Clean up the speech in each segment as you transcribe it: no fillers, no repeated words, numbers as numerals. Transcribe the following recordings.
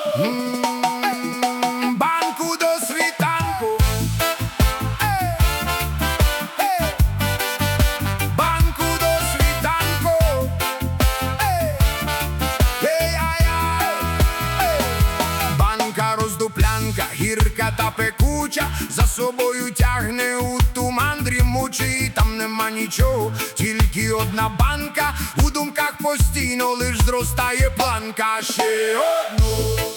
Банку до світанку. Банку до світанку. Банка роздуплянка, гірка та пекуча, за собою тягне у туман дрімучий. Там нема нічого, тільки одна банка. У думках постійно лиш зростає планка. Ще одну,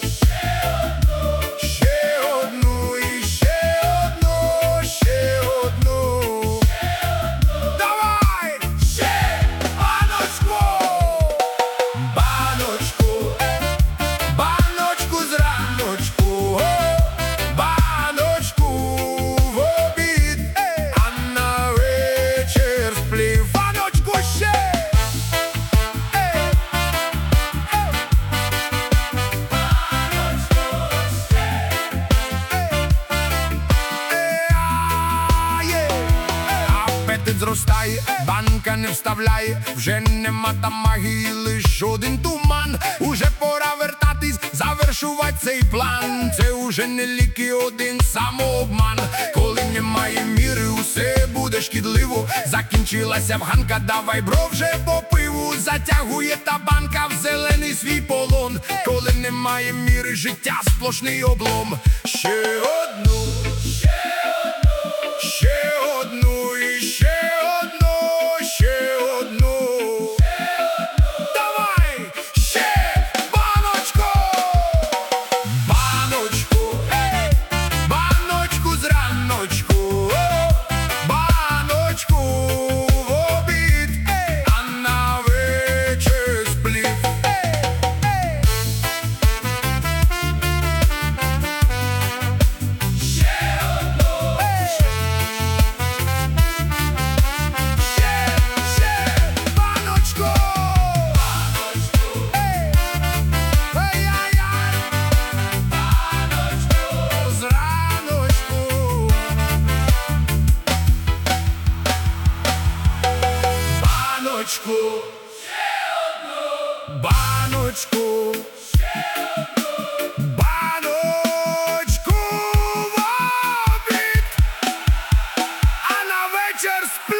ще одну і ще одну, ще одну. Давай! Ще баночку! Баночку, баночку зраночку, баночку в обід, а на вечір сплів. Баночку ще! Апетит зростає, банка не вставляє, вже нема там магії, лиш один туман. Уже пора вертатись, завершувати цей план. Це уже не ліки, один самообман. Коли немає міри, усе буде шкідливо. Закінчилася вганка, давай бро вже по пиву. Затягує та банка в зелений свій полон. Коли немає міри, життя сплошний облом. Ще одну, ще одну і ще одну, ще одну. Давай! Ще баночку! Баночку, баночку зраночку, баночку в обід, а на вечір сплів. Баночку, баночку в обід, а на вечір сплів.